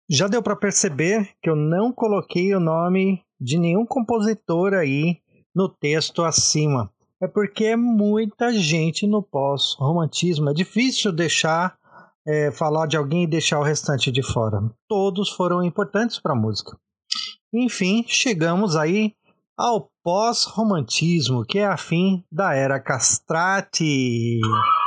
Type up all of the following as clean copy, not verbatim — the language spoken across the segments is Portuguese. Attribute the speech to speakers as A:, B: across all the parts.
A: Já deu para perceber que eu não coloquei o nome de nenhum compositor aí no texto acima. É porque é muita gente no pós-romantismo. É difícil deixar falar de alguém e deixar o restante de fora. Todos foram importantes para a música. Enfim, chegamos aí ao pós-romantismo, que é a fim da era castrati.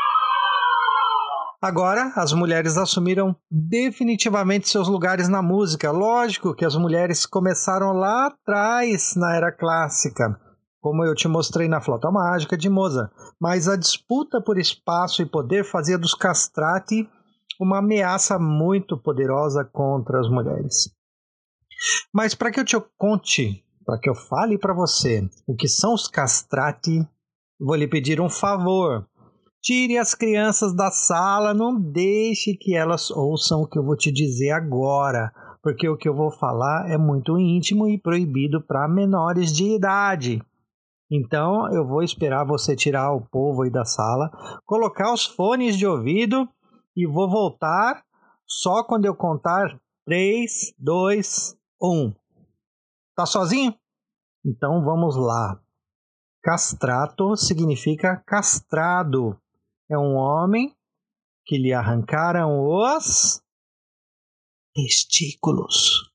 A: Agora, as mulheres assumiram definitivamente seus lugares na música. Lógico que as mulheres começaram lá atrás, na era clássica, como eu te mostrei na Flauta Mágica de Mozart. Mas a disputa por espaço e poder fazia dos castrati uma ameaça muito poderosa contra as mulheres. Mas para que eu te conte, para que eu fale para você o que são os castrati, vou lhe pedir um favor. Tire as crianças da sala, não deixe que elas ouçam o que eu vou te dizer agora, porque o que eu vou falar é muito íntimo e proibido para menores de idade. Então eu vou esperar você tirar o povo aí da sala, colocar os fones de ouvido e vou voltar só quando eu contar 3, 2, 1. Tá sozinho? Então vamos lá. Castrato significa castrado. É um homem que lhe arrancaram os testículos.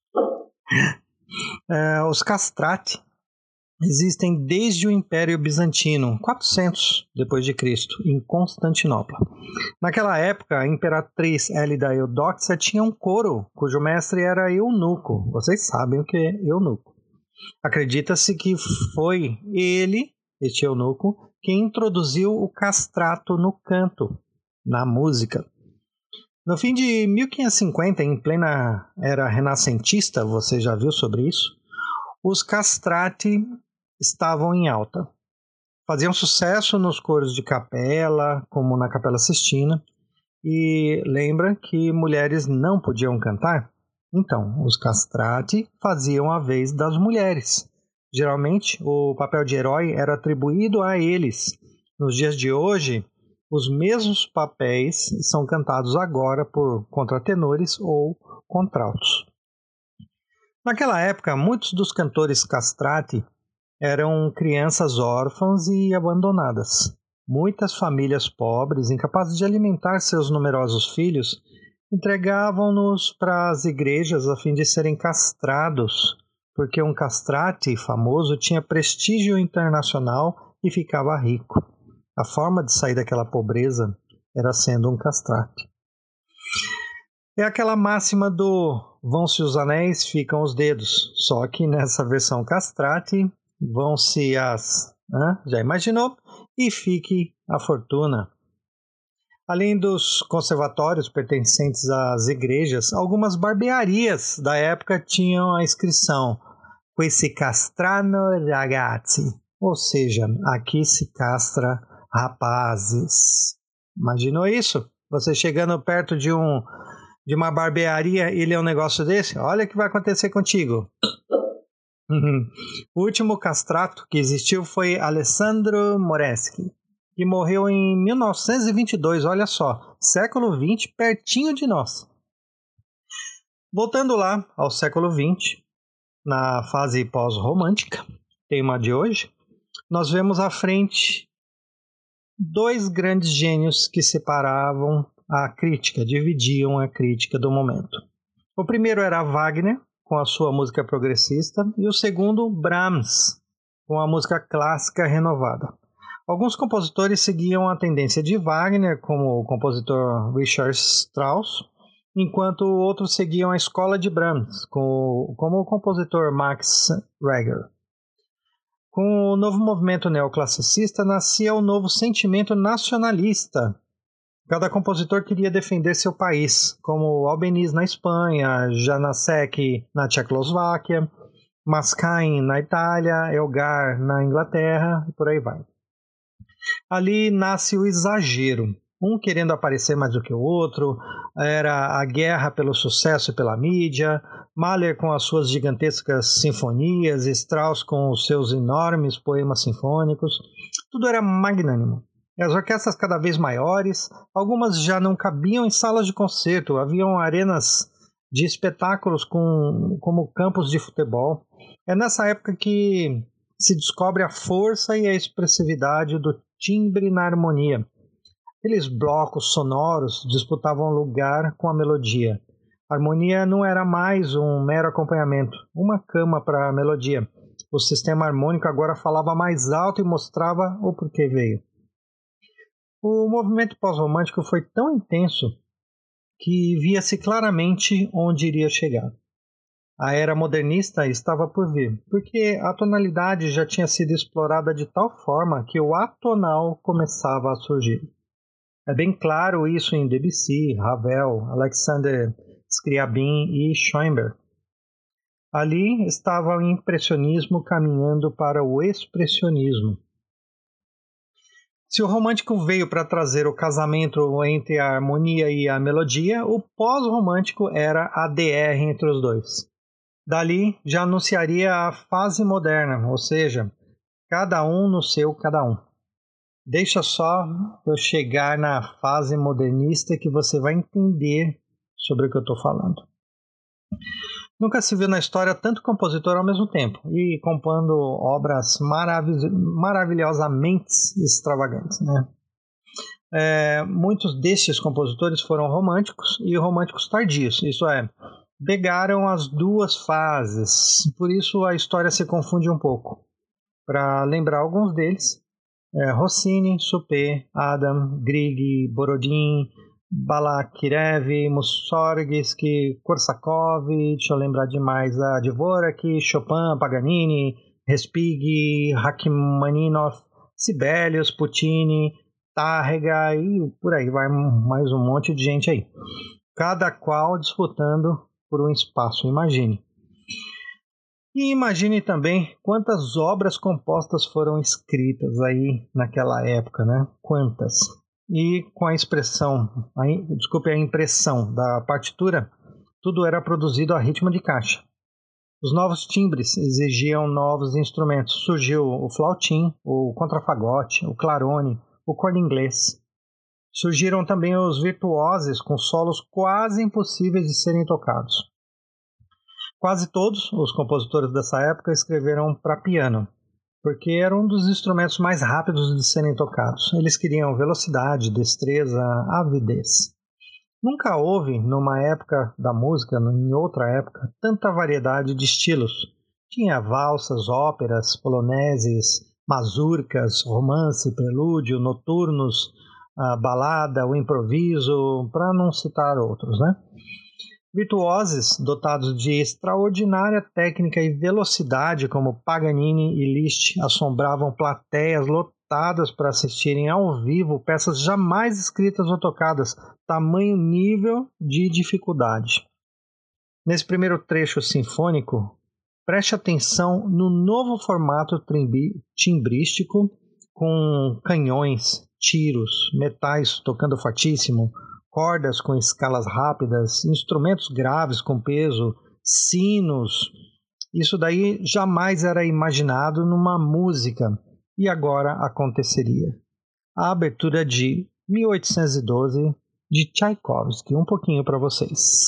A: Os castrati existem desde o Império Bizantino, 400 depois de Cristo, em Constantinopla. Naquela época, a imperatriz Hélida Eudóxia tinha um coro cujo mestre era eunuco. Vocês sabem o que é eunuco. Acredita-se que foi ele, este eunuco, quem introduziu o castrato no canto, na música. No fim de 1550, em plena era renascentista, você já viu sobre isso? Os castrati estavam em alta. Faziam sucesso nos coros de capela, como na Capela Sistina, e lembra que mulheres não podiam cantar? Então, os castrati faziam a vez das mulheres. Geralmente, o papel de herói era atribuído a eles. Nos dias de hoje, os mesmos papéis são cantados agora por contratenores ou contraltos. Naquela época, muitos dos cantores castrati eram crianças órfãs e abandonadas. Muitas famílias pobres, incapazes de alimentar seus numerosos filhos, entregavam-nos para as igrejas a fim de serem castrados, porque um castrati famoso tinha prestígio internacional e ficava rico. A forma de sair daquela pobreza era sendo um castrati. É aquela máxima do vão-se os anéis, ficam os dedos. Só que nessa versão castrati, vão-se as... já imaginou? E fique a fortuna. Além dos conservatórios pertencentes às igrejas, algumas barbearias da época tinham a inscrição "Qui castrano ragazzi", ou seja, aqui se castra rapazes. Imaginou isso? Você chegando perto de uma barbearia e ler um negócio desse? Olha o que vai acontecer contigo. O último castrato que existiu foi Alessandro Moreschi, que morreu em 1922, olha só, século XX, pertinho de nós. Voltando lá ao século XX, na fase pós-romântica, tema de hoje, nós vemos à frente dois grandes gênios que separavam a crítica, dividiam a crítica do momento. O primeiro era Wagner, com a sua música progressista, e o segundo, Brahms, com a música clássica renovada. Alguns compositores seguiam a tendência de Wagner, como o compositor Richard Strauss, enquanto outros seguiam a escola de Brahms, como o compositor Max Reger. Com o novo movimento neoclassicista nascia o novo sentimento nacionalista. Cada compositor queria defender seu país, como Albeniz na Espanha, Janáček na Tchecoslováquia, Mascain na Itália, Elgar na Inglaterra e por aí vai. Ali nasce o exagero, um querendo aparecer mais do que o outro, era a guerra pelo sucesso e pela mídia, Mahler com as suas gigantescas sinfonias, Strauss com os seus enormes poemas sinfônicos, tudo era magnânimo. As orquestras cada vez maiores, algumas já não cabiam em salas de concerto, haviam arenas de espetáculos como campos de futebol. É nessa época que se descobre a força e a expressividade do timbre na harmonia. Aqueles blocos sonoros disputavam lugar com a melodia. A harmonia não era mais um mero acompanhamento, uma cama para a melodia. O sistema harmônico agora falava mais alto e mostrava o porquê veio. O movimento pós-romântico foi tão intenso que via-se claramente onde iria chegar. A era modernista estava por vir, porque a tonalidade já tinha sido explorada de tal forma que o atonal começava a surgir. É bem claro isso em Debussy, Ravel, Alexander Scriabin e Schoenberg. Ali estava o impressionismo caminhando para o expressionismo. Se o romântico veio para trazer o casamento entre a harmonia e a melodia, o pós-romântico era a DR entre os dois. Dali já anunciaria a fase moderna, ou seja, cada um no seu cada um. Deixa só eu chegar na fase modernista que você vai entender sobre o que eu estou falando. Nunca se viu na história tanto compositor ao mesmo tempo e compondo obras maravilhosamente extravagantes, né? Muitos destes compositores foram românticos e românticos tardios, isso é, pegaram as duas fases, por isso a história se confunde um pouco. Para lembrar alguns deles, Rossini, Chopin, Adam, Grieg, Borodin, Balakirev, Mussorgsky, Korsakov, deixa eu lembrar demais, a Dvorak, Chopin, Paganini, Respighi, Rachmaninoff, Sibelius, Puccini, Tárrega e por aí vai mais um monte de gente aí. Cada qual disputando por um espaço, imagine. E imagine também quantas obras compostas foram escritas aí naquela época, né? Quantas? E com a impressão da partitura, tudo era produzido a ritmo de caixa. Os novos timbres exigiam novos instrumentos. Surgiu o flautim, o contrafagote, o clarone, o corno inglês. Surgiram também os virtuosos com solos quase impossíveis de serem tocados. Quase todos os compositores dessa época escreveram para piano, porque era um dos instrumentos mais rápidos de serem tocados. Eles queriam velocidade, destreza, avidez. Nunca houve, numa época da música, em outra época, tanta variedade de estilos. Tinha valsas, óperas, poloneses, mazurcas, romance, prelúdio, noturnos, a balada, o improviso, para não citar outros, né? Virtuosos dotados de extraordinária técnica e velocidade, como Paganini e Liszt, assombravam plateias lotadas para assistirem ao vivo peças jamais escritas ou tocadas, tamanho nível de dificuldade. Nesse primeiro trecho sinfônico, preste atenção no novo formato timbrístico, com canhões, tiros, metais tocando fortíssimo, cordas com escalas rápidas, instrumentos graves com peso, sinos. Isso daí jamais era imaginado numa música e agora aconteceria. A abertura de 1812 de Tchaikovsky, um pouquinho para vocês.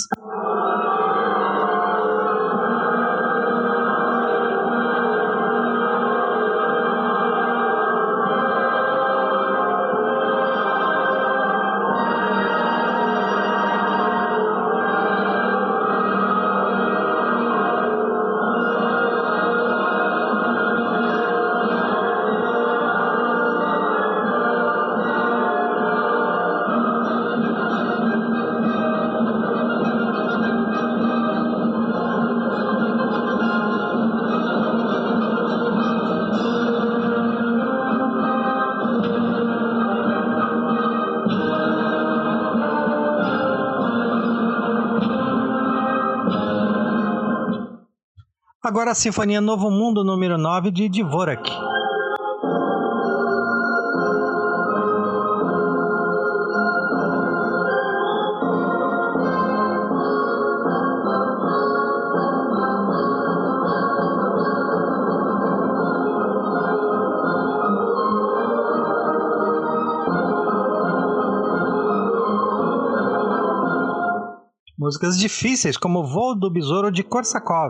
A: Agora a Sinfonia Novo Mundo, número 9, de Dvorak. Músicas difíceis, como Voo do Besouro de Korsakov.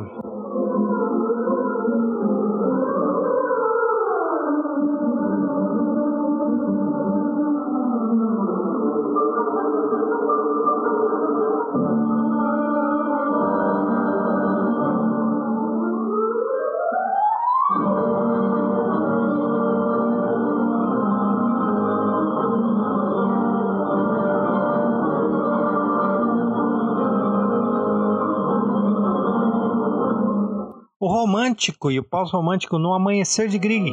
A: O romântico e o pós-romântico no Amanhecer de Grieg.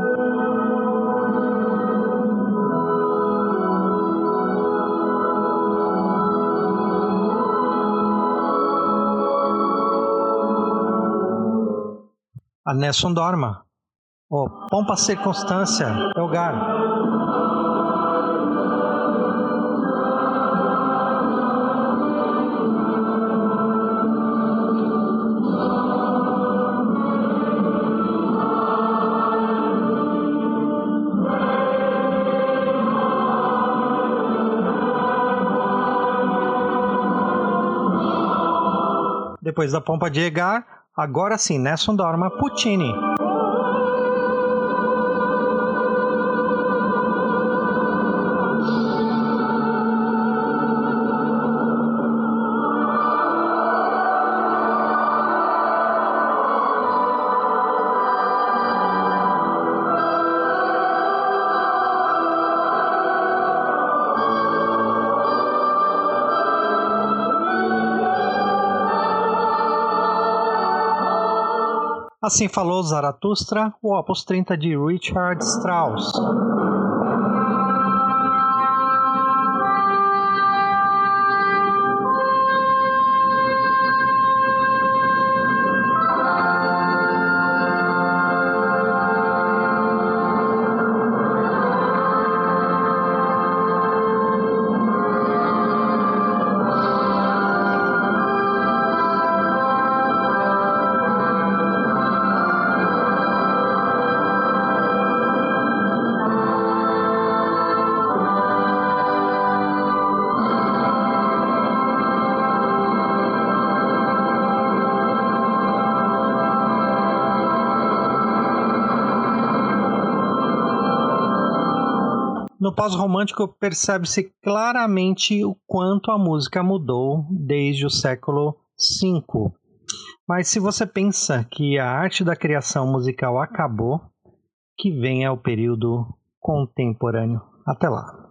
A: A Nessun Dorma. O Pompa Circunstância, Elgar. Depois da Pompa de Elgar, agora sim, Nessun Dorma, Puccini. Assim falou Zaratustra, o Opus 30 de Richard Strauss. No pós-romântico percebe-se claramente o quanto a música mudou desde o século V. Mas se você pensa que a arte da criação musical acabou, que venha o período contemporâneo. Até lá.